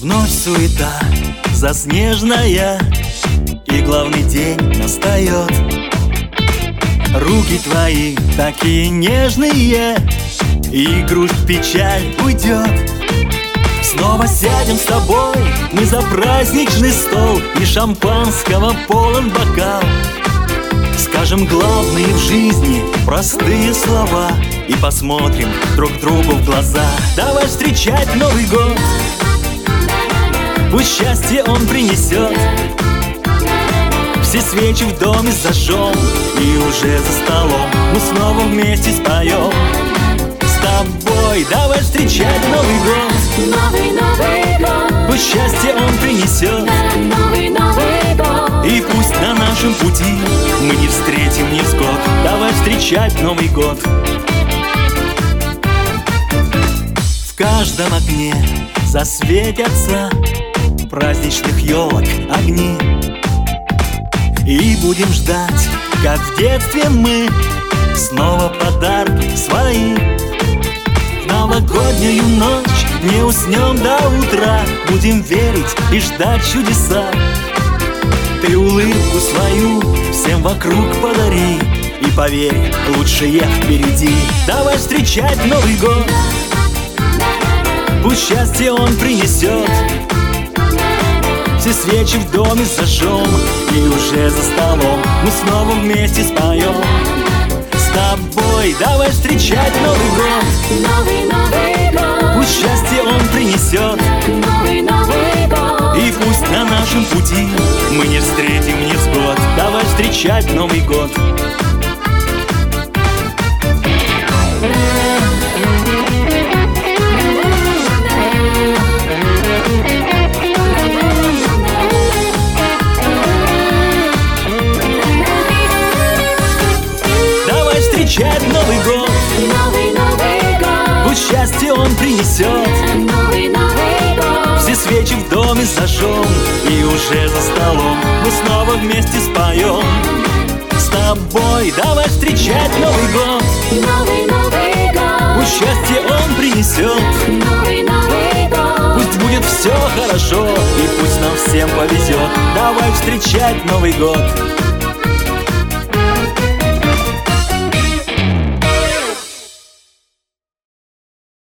Вновь суета заснеженная, и главный день настает. Руки твои такие нежные, и грусть, печаль уйдет. Снова сядем с тобой мы за праздничный стол, и шампанского полон бокал. Скажем главные в жизни простые слова и посмотрим друг другу в глаза. Давай встречать Новый год, пусть счастье он принесет. Все свечи в доме зажжем, и уже за столом мы снова вместе споем. С тобой давай встречать Новый год, Новый год, пусть счастье он принесет. Новый год, И пусть на нашем пути мы не встретим невзгод. Давай встречать Новый год. В каждом окне засветятся праздничных елок огни, и будем ждать, как в детстве мы, снова подарки свои. В новогоднюю ночь не уснем до утра, будем верить и ждать чудеса. Ты улыбку свою всем вокруг подари, и поверь, лучшее впереди. Давай встречать Новый год, пусть счастье он принесет. Все свечи в доме зажжем, и уже за столом мы снова вместе споем. С тобой давай встречать Новый год, Новый год, пусть счастье он принесет. Новый год, И пусть на нашем пути мы не встретим невзгод. Давай встречать Новый год. Давай встречать Новый год, Новый год, пусть счастье он принесет. Новый год, Все свечи в доме зажжем, и уже за столом мы снова вместе споем. С тобой давай встречать Новый год, Новый год, пусть счастье он принесет. Новый год, Пусть будет все хорошо, и пусть нам всем повезет. Давай встречать Новый год.